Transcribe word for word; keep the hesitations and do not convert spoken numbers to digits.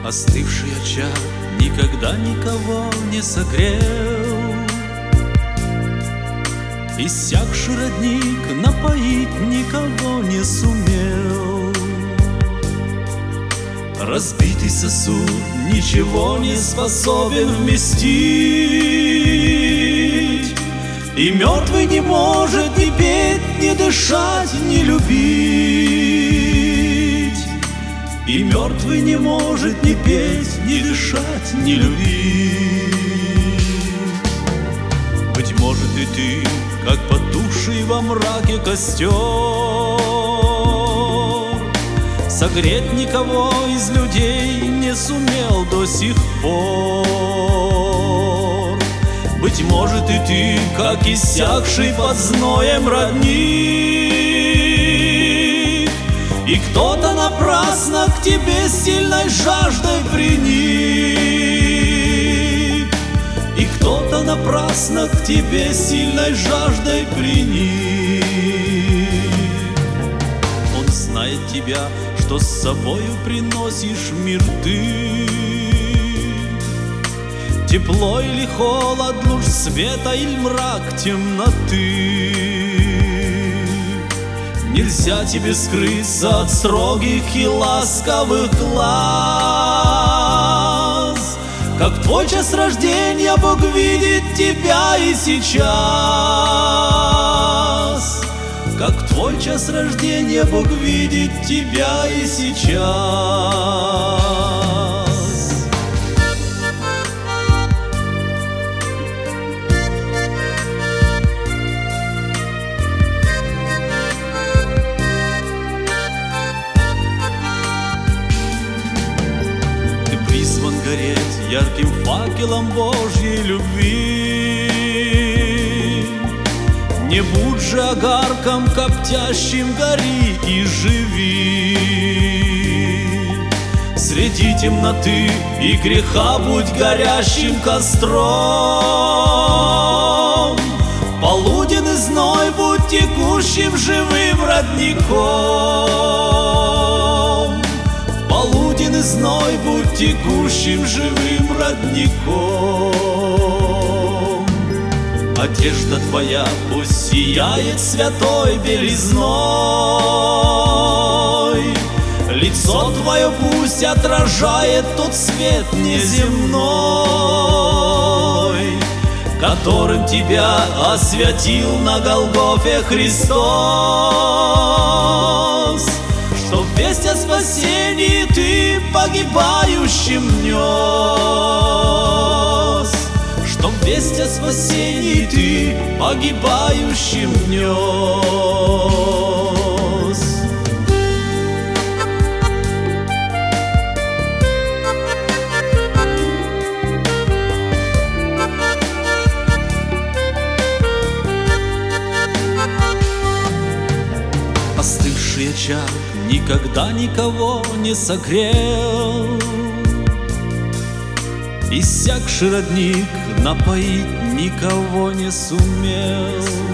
Остывший очаг никогда никого не согрел, иссякший родник напоить никого не сумел. Разбитый сосуд ничего не способен вместить, и мертвый не может ни петь, ни дышать, ни любить. И мертвый не может ни петь, ни дышать, ни любить. Быть может, и ты, как потухший во мраке костер, согреть никого из людей не сумел до сих пор. Быть может, и ты, как иссякший под зноем родник, и кто-то напрасно к тебе сильной жаждой приник, и кто-то напрасно к тебе сильной жаждой приник. Он знает тебя, что с собою приносишь в мир ты. Тепло или холод, луч света или мрак темноты. Нельзя тебе скрыться от строгих и ласковых глаз. Как твой час рождения Бог видит тебя и сейчас. Как твой час рождения Бог видит тебя и сейчас. Гореть ярким факелом Божьей любви. Не будь же огарком коптящим, гори и живи. Среди темноты и греха будь горящим костром. Полуденный зной будь текущим живым родником. Полуденный зной будь текущим живым родником. Одежда твоя пусть сияет святой белизной. Лицо твое пусть отражает тот свет неземной, которым тебя осветил на Голгофе Христос. Чтоб весть о спасении ты погибающим нес. Чтоб весть о спасении ты погибающим нес. Остывший очаг никогда никого не согрел, иссякший родник напоить никого не сумел.